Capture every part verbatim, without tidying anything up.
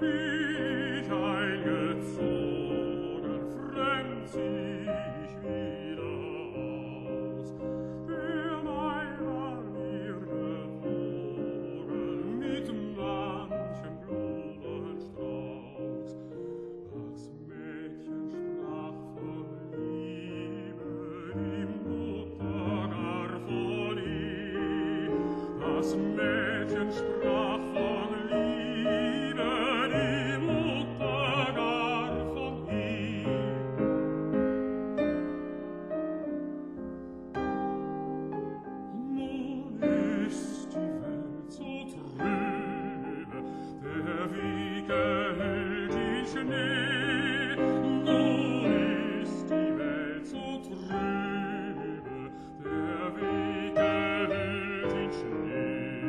mich eingezogen, fremd zieh ich wieder aus. Der Mai war mir gewogen mit manchem Blumenstrauß. Das Mädchen sprach von Liebe, die Mutter gar von ihr. Das Mädchen sprach von Liebe, die Mutter gar von ihr. Nun ist die Welt so trübe, der Wiege hüllt die Schnee. Nun ist die Welt so trübe, der Wiege hüllt die Schnee.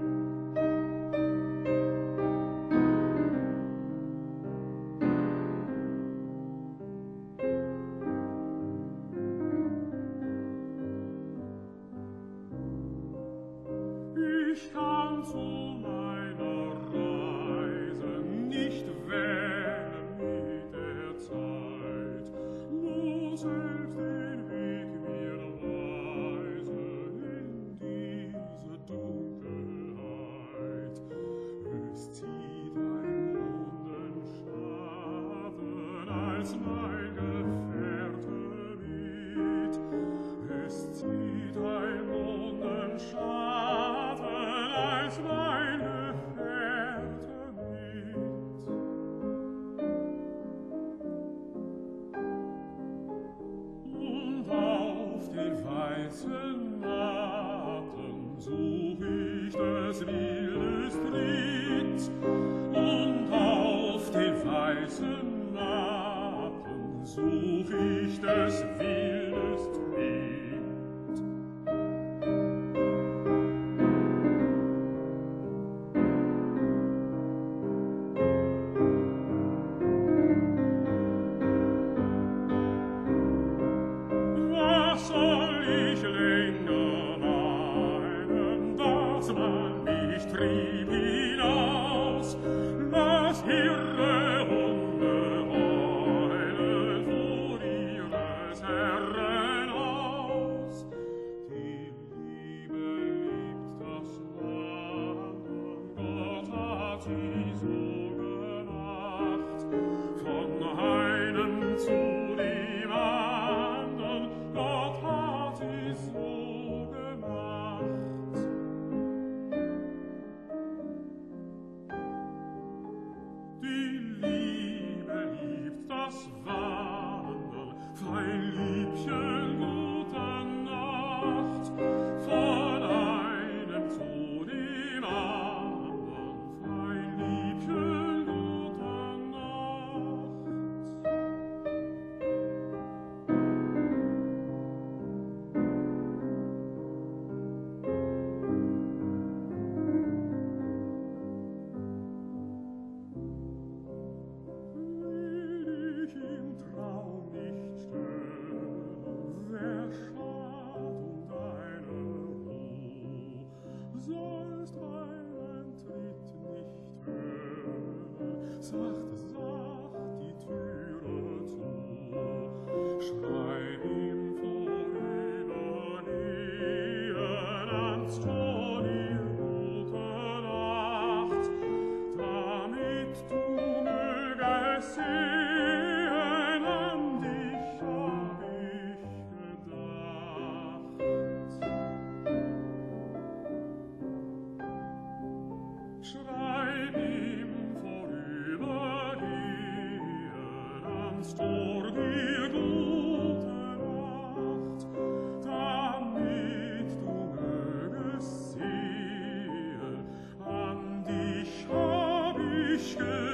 Ich kann zu meiner Reise nicht wählen mit der Zeit, muss selbst den Weg mir weise in diese Dunkelheit. Es zieht ein Mondenschatten als mein Gefährte mit. Es zieht ein Mondenschatten als mein Gefährte mit. Und auf den weißen Matten such ich des Wildes Tritt. Und auf den weißen Matten such ich des Wildes Tritt. Was soll ich länger weinen, dass man mich trieb hinaus? Lass irre Hunde heulen vor ihres Herren Haus. Die Liebe liebt das Wandern, Gott hat sie so gemacht. Von einem zu dem anderen, Gott hat sie so gemacht. Die Liebe liebt das Wandern, fein Liebchen, gute Nacht. Von einem zu dem anderen, fein Liebchen, gute Nacht. Will ich im Traum nicht stören, wer schad um deine Ruh? Sollst meinen Tritt nicht hören, sacht, sacht die Türe zu. Schreib ihm vorübergehen ans Tor die gute Nacht, damit du mögest sehen, an dich hab ich gedacht. Schreib ihm vorübergehen ans Tor die gute Nacht, damit du mögest sehen, an dich hab ich gedacht.